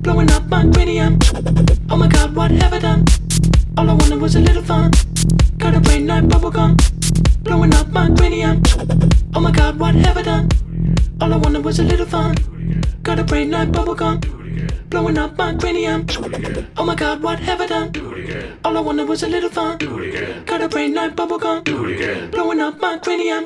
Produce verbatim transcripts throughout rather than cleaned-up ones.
blowing up my cranium. Oh my god, what have I done? All I wanted was a little fun. Got a brain like bubblegum, blowing up my cranium. Oh my god, what have I done? All I wanted was a little fun. Got a brain like bubblegum, blowing up my cranium. Oh my god, what have I done? All I wanted was a little fun. Got a brain like bubblegum, blowing up my cranium.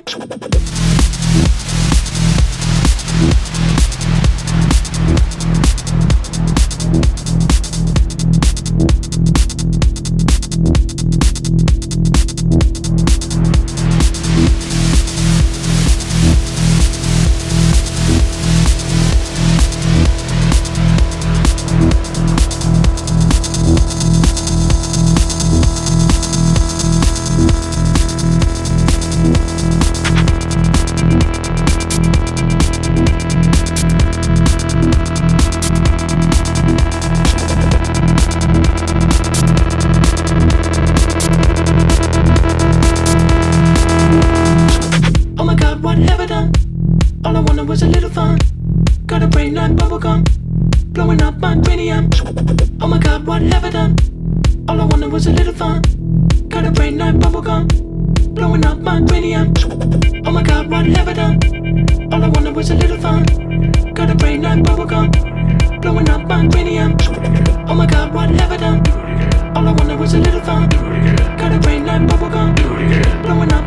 What have I done? All I wanted was a little fun. Got a brain like bubblegum, blowing up my cranium. Oh my god, what have I done? All I wanted was a little fun. Got a brain like bubblegum, blowing up my cranium. Oh my god, what have I done? All I wanted was a little fun. Got a brain like bubblegum, blowing up my cranium. Oh my god, what have I done? All I wanted was a little fun. Got a brain like bubblegum, blowing up